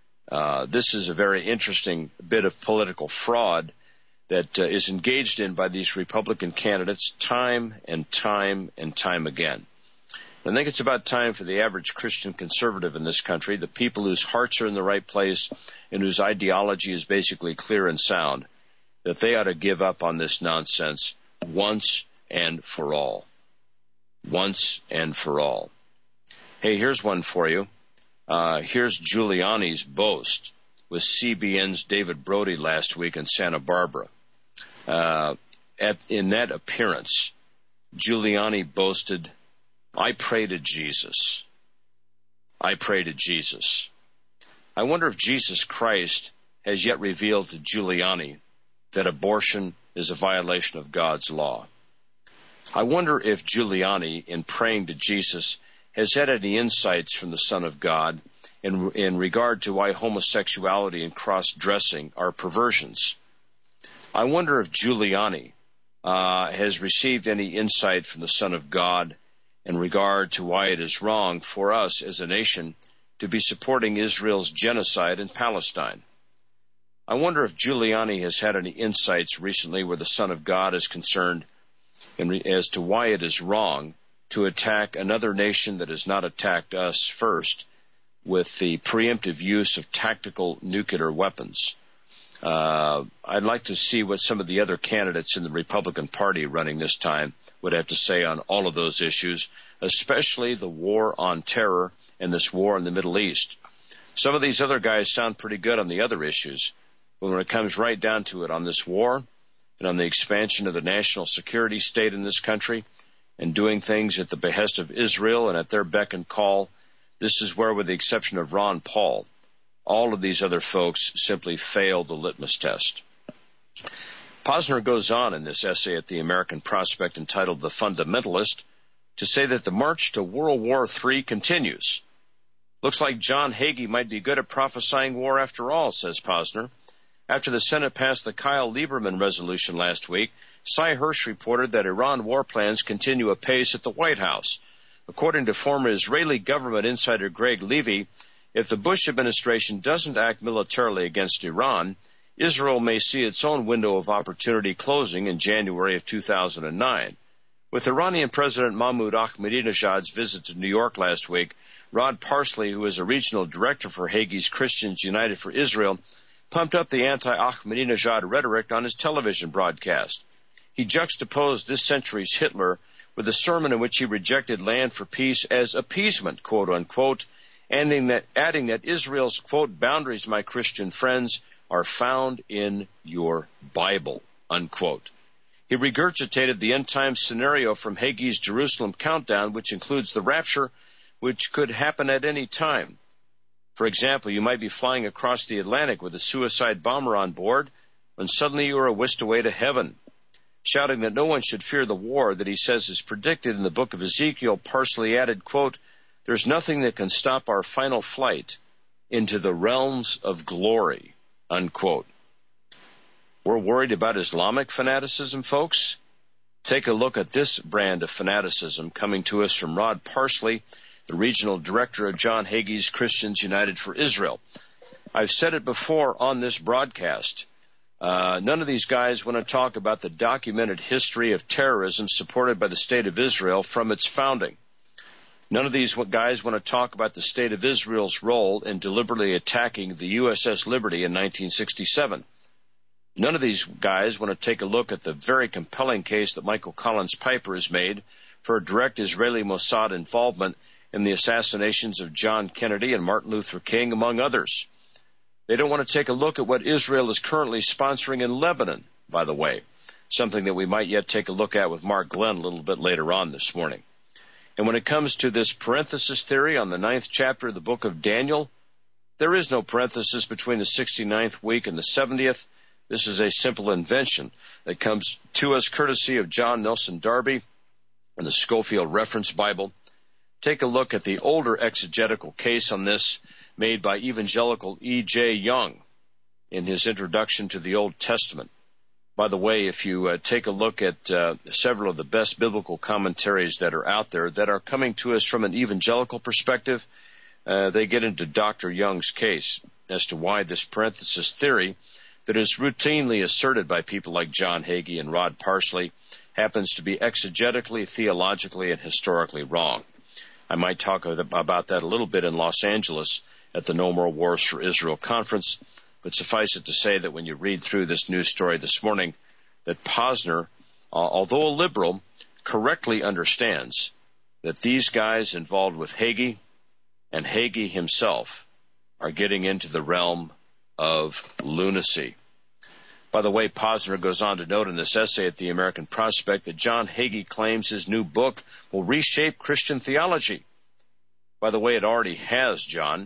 This is a very interesting bit of political fraud that is engaged in by these Republican candidates time and time and time again. I think it's about time for the average Christian conservative in this country, the people whose hearts are in the right place and whose ideology is basically clear and sound, that they ought to give up on this nonsense once and for all. Once and for all. Hey, here's one for you. Here's Giuliani's boast with CBN's David Brody last week in Santa Barbara. In that appearance, Giuliani boasted, I pray to Jesus. I pray to Jesus. I wonder if Jesus Christ has yet revealed to Giuliani that abortion is a violation of God's law. I wonder if Giuliani, in praying to Jesus, has had any insights from the Son of God in regard to why homosexuality and cross-dressing are perversions. I wonder if Giuliani has received any insight from the Son of God in regard to why it is wrong for us as a nation to be supporting Israel's genocide in Palestine. I wonder if Giuliani has had any insights recently where the Son of God is concerned as to why it is wrong to attack another nation that has not attacked us first with the preemptive use of tactical nuclear weapons. I'd like to see what some of the other candidates in the Republican Party running this time would have to say on all of those issues. especially the war on terror and this war in the Middle East. Some of these other guys sound pretty good on the other issues, but when it comes right down to it on this war and on the expansion of the national security state in this country and doing things at the behest of Israel and at their beck and call, this is where, with the exception of Ron Paul, all of these other folks simply fail the litmus test. Posner goes on in this essay at the American Prospect entitled The Fundamentalist to say that the march to World War III continues. Looks like John Hagee might be good at prophesying war after all, says Posner. After the Senate passed the Kyle Lieberman resolution last week, Cy Hirsch reported that Iran war plans continue apace at the White House. According to former Israeli government insider Greg Levy, if the Bush administration doesn't act militarily against Iran, Israel may see its own window of opportunity closing in January of 2009. With Iranian President Mahmoud Ahmadinejad's visit to New York last week, Rod Parsley, who is a regional director for Hagee's Christians United for Israel, pumped up the anti-Ahmadinejad rhetoric on his television broadcast. He juxtaposed this century's Hitler with a sermon in which he rejected land for peace as appeasement, quote unquote, adding that Israel's, quote, boundaries, my Christian friends, are found in your Bible, unquote. He regurgitated the end-time scenario from Hagee's Jerusalem Countdown, which includes the rapture, which could happen at any time. For example, you might be flying across the Atlantic with a suicide bomber on board when suddenly you are whisked away to heaven. Shouting that no one should fear the war that he says is predicted in the book of Ezekiel, Parsley added, quote, there's nothing that can stop our final flight into the realms of glory, unquote. We're worried about Islamic fanaticism, folks? Take a look at this brand of fanaticism coming to us from Rod Parsley, the regional director of John Hagee's Christians United for Israel. I've said it before on this broadcast. None of these guys want to talk about the documented history of terrorism supported by the State of Israel from its founding. None of these guys want to talk about the State of Israel's role in deliberately attacking the USS Liberty in 1967. None of these guys want to take a look at the very compelling case that Michael Collins Piper has made for a direct Israeli Mossad involvement in the assassinations of John Kennedy and Martin Luther King, among others. They don't want to take a look at what Israel is currently sponsoring in Lebanon, by the way, something that we might yet take a look at with Mark Glenn a little bit later on this morning. And when it comes to this parenthesis theory on the 9th chapter of the book of Daniel, there is no parenthesis between the 69th week and the 70th. This is a simple invention that comes to us courtesy of John Nelson Darby and the Schofield Reference Bible. Take a look at the older exegetical case on this made by evangelical E.J. Young in his introduction to the Old Testament. By the way, if you take a look at several of the best biblical commentaries that are out there that are coming to us from an evangelical perspective, they get into Dr. Young's case as to why this parenthesis theory that is routinely asserted by people like John Hagee and Rod Parsley happens to be exegetically, theologically, and historically wrong. I might talk about that a little bit in Los Angeles at the No More Wars for Israel conference, but suffice it to say that when you read through this news story this morning, that Posner, although a liberal, correctly understands that these guys involved with Hagee and Hagee himself are getting into the realm of lunacy. By the way, Posner goes on to note in this essay at the American Prospect that John Hagee claims his new book will reshape Christian theology. By the way, it already has, John.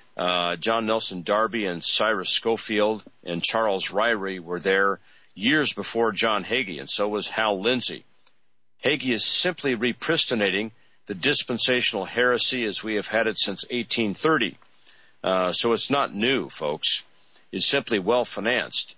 John Nelson Darby and Cyrus Schofield and Charles Ryrie were there years before John Hagee, and so was Hal Lindsey. Hagee is simply repristinating the dispensational heresy as we have had it since 1830. So it's not new, folks. It's simply well-financed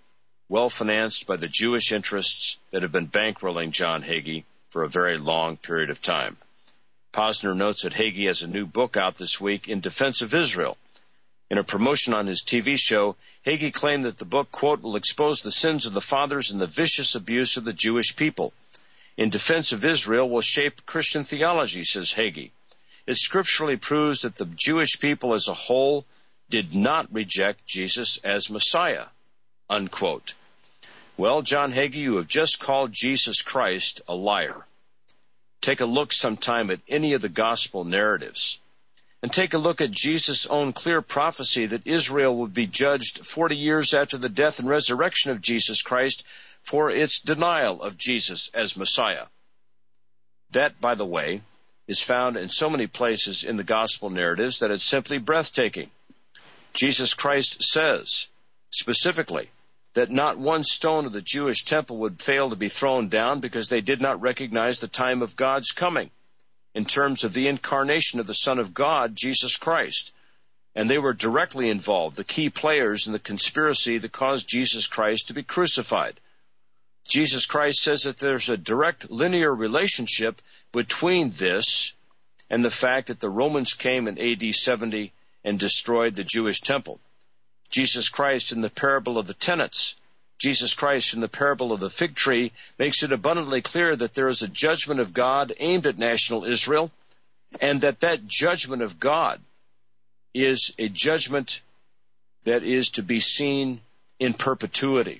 by the Jewish interests that have been bankrolling John Hagee for a very long period of time. Posner notes that Hagee has a new book out this week in defense of Israel. In a promotion on his TV show, Hagee claimed that the book, quote, will expose the sins of the fathers and the vicious abuse of the Jewish people. In defense of Israel will shape Christian theology, says Hagee. It scripturally proves that the Jewish people as a whole did not reject Jesus as Messiah, unquote. Well, John Hagee, you have just called Jesus Christ a liar. take a look sometime at any of the gospel narratives. And take a look at Jesus' own clear prophecy that Israel would be judged 40 years after the death and resurrection of Jesus Christ for its denial of Jesus as Messiah. That, by the way, is found in so many places in the gospel narratives that it's simply breathtaking. Jesus Christ says, specifically, that not one stone of the Jewish temple would fail to be thrown down because they did not recognize the time of God's coming in terms of the incarnation of the Son of God, Jesus Christ. And they were directly involved, the key players in the conspiracy that caused Jesus Christ to be crucified. Jesus Christ says that there's a direct linear relationship between this and the fact that the Romans came in AD 70 and destroyed the Jewish temple. Jesus Christ in the parable of the tenants, Jesus Christ in the parable of the fig tree makes it abundantly clear that there is a judgment of God aimed at national Israel, and that judgment of God is a judgment that is to be seen in perpetuity.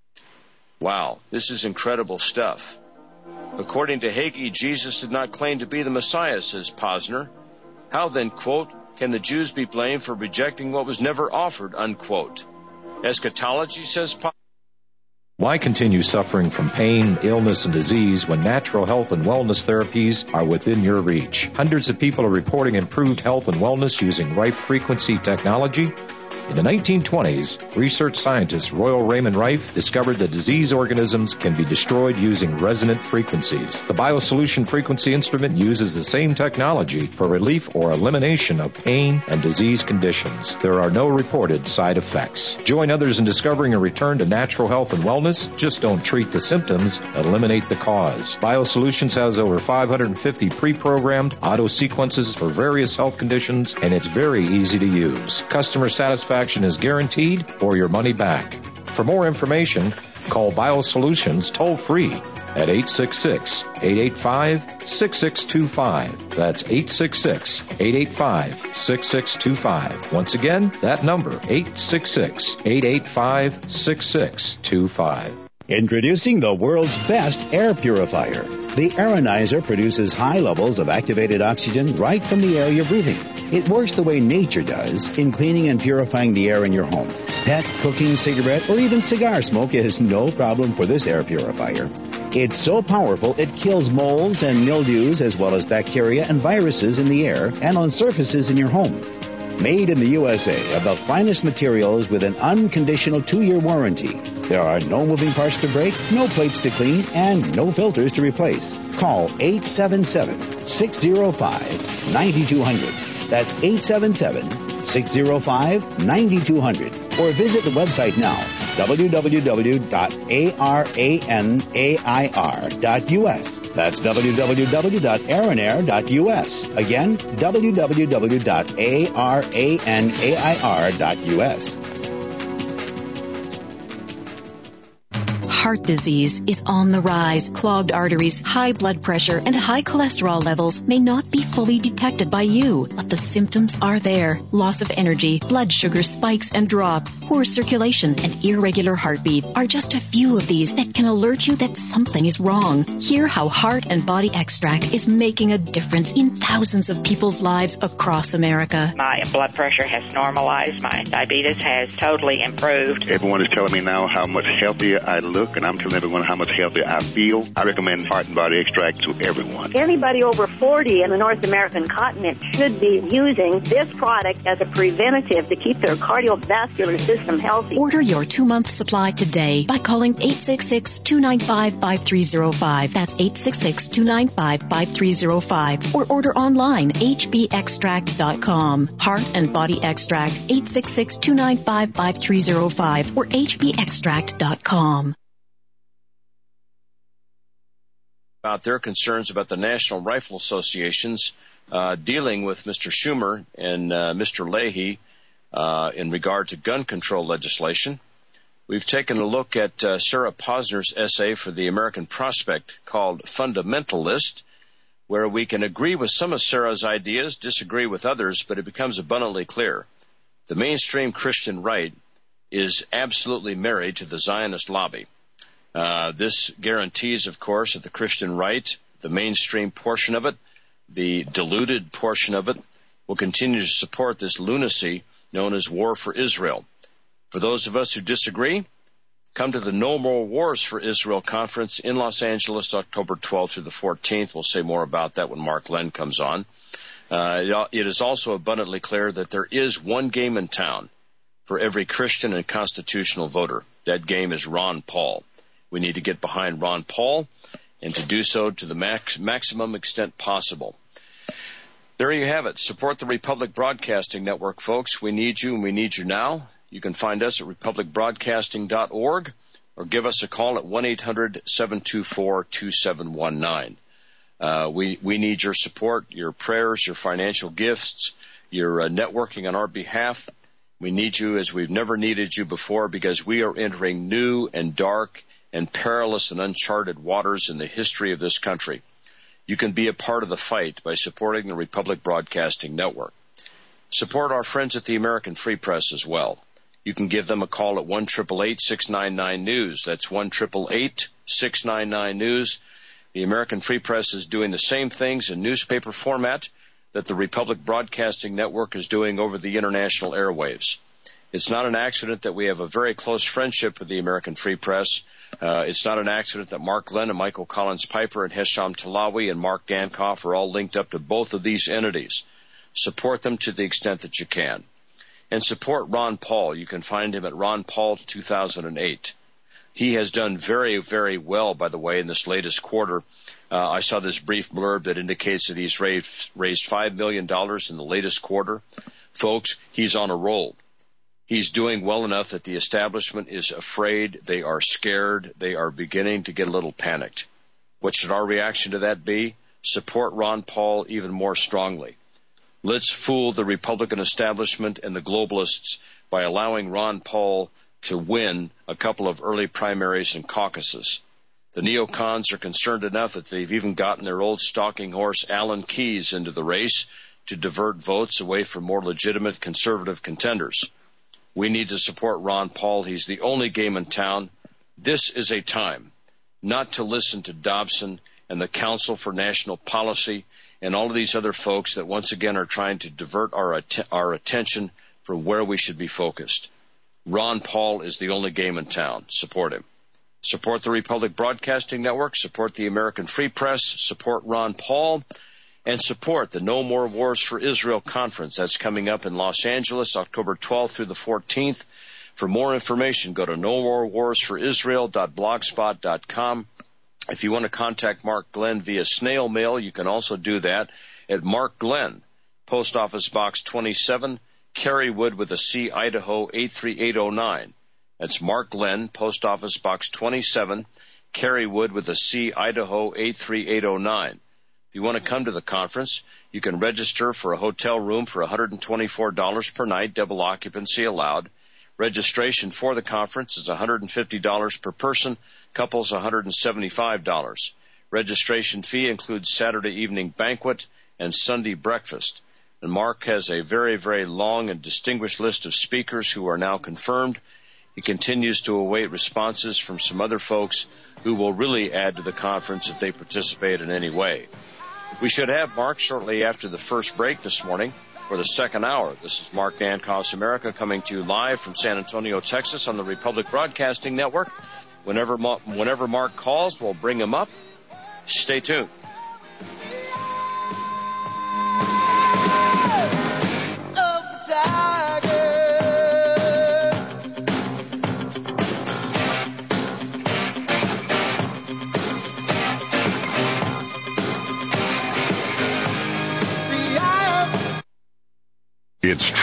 Wow, this is incredible stuff. According to Hagee, Jesus did not claim to be the Messiah, says Posner. How then, quote, can the Jews be blamed for rejecting what was never offered, unquote? Eschatology, says Posner. Why continue suffering from pain, illness, and disease when natural health and wellness therapies are within your reach? Hundreds of people are reporting improved health and wellness using Rife frequency technology. In the 1920s, research scientist Royal Raymond Rife discovered that disease organisms can be destroyed using resonant frequencies. The BioSolution frequency instrument uses the same technology for relief or elimination of pain and disease conditions. There are no reported side effects. Join others in discovering a return to natural health and wellness. Just don't treat the symptoms, eliminate the cause. BioSolutions has over 550 pre-programmed auto sequences for various health conditions, and it's very easy to use. Customer satisfaction is guaranteed or your money back. For more information, call BioSolutions toll-free at 866-885-6625. That's 866-885-6625. Once again, that number, 866-885-6625. Introducing the world's best air purifier. The Aeronizer produces high levels of activated oxygen right from the air you're breathing. It works the way nature does in cleaning and purifying the air in your home. Pet, cooking, cigarette, or even cigar smoke is no problem for this air purifier. It's so powerful it kills molds and mildews as well as bacteria and viruses in the air and on surfaces in your home. Made in the USA of the finest materials with an unconditional 2-year warranty. There are no moving parts to break, no plates to clean, and no filters to replace. Call 877-605-9200. That's 877-605-9200. Or visit the website now, www.aranair.us. That's www.aranair.us. Again, www.aranair.us. Heart disease is on the rise. Clogged arteries, high blood pressure, and high cholesterol levels may not be fully detected by you, but the symptoms are there. Loss of energy, blood sugar spikes and drops, poor circulation, and irregular heartbeat are just a few of these that can alert you that something is wrong. Hear how Heart and Body Extract is making a difference in thousands of people's lives across America. My blood pressure has normalized. My diabetes has totally improved. Everyone is telling me now how much healthier I look, and I'm telling everyone how much healthier I feel. I recommend Heart and Body Extract to everyone. Anybody over 40 in the North American continent should be using this product as a preventative to keep their cardiovascular system healthy. Order your 2-month supply today by calling 866-295-5305. That's 866-295-5305. Or order online, hbextract.com. Heart and Body Extract, 866-295-5305 or hbextract.com. About their concerns about the National Rifle Associations dealing with Mr. Schumer and Mr. Leahy in regard to gun control legislation. We've taken a look at Sarah Posner's essay for the American Prospect called Fundamentalist, where we can agree with some of Sarah's ideas, disagree with others, but it becomes abundantly clear. The mainstream Christian right is absolutely married to the Zionist lobby. This guarantees, of course, that the Christian right, the mainstream portion of it, the diluted portion of it, will continue to support this lunacy known as War for Israel. For those of us who disagree, come to the No More Wars for Israel conference in Los Angeles, October 12th through the 14th. We'll say more about that when Mark Glenn comes on. It is also abundantly clear that there is one game in town for every Christian and constitutional voter. That game is Ron Paul. We need to get behind Ron Paul and to do so to the maximum extent possible. There you have it. Support the Republic Broadcasting Network, folks. We need you, and we need you now. You can find us at republicbroadcasting.org or give us a call at 1-800-724-2719. We need your support, your prayers, your financial gifts, your networking on our behalf. We need you as we've never needed you before, because we are entering new and dark and perilous and uncharted waters in the history of this country. You can be a part of the fight by supporting the Republic Broadcasting Network. Support our friends at the American Free Press as well. You can give them a call at 1-888-699-NEWS. That's 1-888-699-NEWS. The American Free Press is doing the same things in newspaper format that the Republic Broadcasting Network is doing over the international airwaves. It's not an accident that we have a very close friendship with the American Free Press. It's not an accident that Mark Glenn and Michael Collins Piper and Hesham Talawi and Mark Dankoff are all linked up to both of these entities. Support them to the extent that you can. And support Ron Paul. You can find him at Ron Paul 2008. He has done very, very well, by the way, in this latest quarter. I saw this brief blurb that indicates that he's raised $5 million in the latest quarter. Folks, he's on a roll. He's doing well enough that the establishment is afraid. They are scared. They are beginning to get a little panicked. What should our reaction to that be? Support Ron Paul even more strongly. Let's fool the Republican establishment and the globalists by allowing Ron Paul to win a couple of early primaries and caucuses. The neocons are concerned enough that they've even gotten their old stalking horse Alan Keyes into the race to divert votes away from more legitimate conservative contenders. We need to support Ron Paul. He's the only game in town. This is a time not to listen to Dobson and the Council for National Policy and all of these other folks that once again are trying to divert our attention from where we should be focused. Ron Paul is the only game in town. Support him. Support the Republic Broadcasting Network. Support the American Free Press. Support Ron Paul. And support the No More Wars for Israel conference. That's coming up in Los Angeles, October 12th through the 14th. For more information, go to nomorewarsforisrael.blogspot.com. If you want to contact Mark Glenn via snail mail, you can also do that at Mark Glenn, Post Office Box 27, Carywood with a C, Idaho 83809. That's Mark Glenn, Post Office Box 27, Carywood with a C, Idaho 83809. If you want to come to the conference, you can register for a hotel room for $124 per night, double occupancy allowed. Registration for the conference is $150 per person, couples $175. Registration fee includes Saturday evening banquet and Sunday breakfast. And Mark has a very, very long and distinguished list of speakers who are now confirmed. He continues to await responses from some other folks who will really add to the conference if they participate in any way. We should have Mark shortly after the first break this morning for the second hour. This is Mark Dankoff's America coming to you live from San Antonio, Texas on the Republic Broadcasting Network. Whenever Mark calls, we'll bring him up. Stay tuned. It's